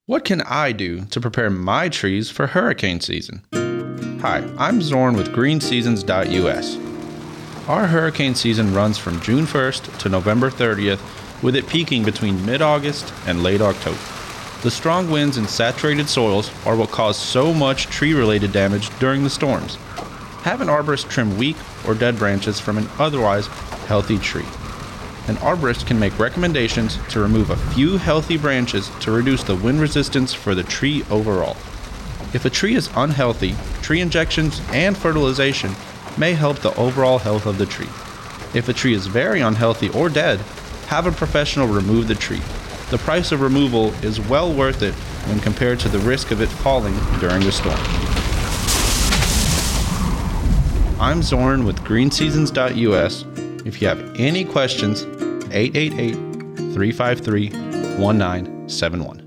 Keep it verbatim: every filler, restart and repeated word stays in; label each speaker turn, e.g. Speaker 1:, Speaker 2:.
Speaker 1: What can I do to prepare my trees for hurricane season? Hi, I'm Zorn with green seasons dot U S. Our hurricane season runs from June first to November thirtieth, with it peaking between mid-August and late October. The strong winds and saturated soils are what cause so much tree-related damage during the storms. Have an arborist trim weak or dead branches from an otherwise healthy tree. An arborist can make recommendations to remove a few healthy branches to reduce the wind resistance for the tree overall. If a tree is unhealthy, tree injections and fertilization may help the overall health of the tree. If a tree is very unhealthy or dead, have a professional remove the tree. The price of removal is well worth it when compared to the risk of it falling during a storm. I'm Zorn with green seasons dot U S. If you have any questions, eight eight eight, three five three, one nine seven one.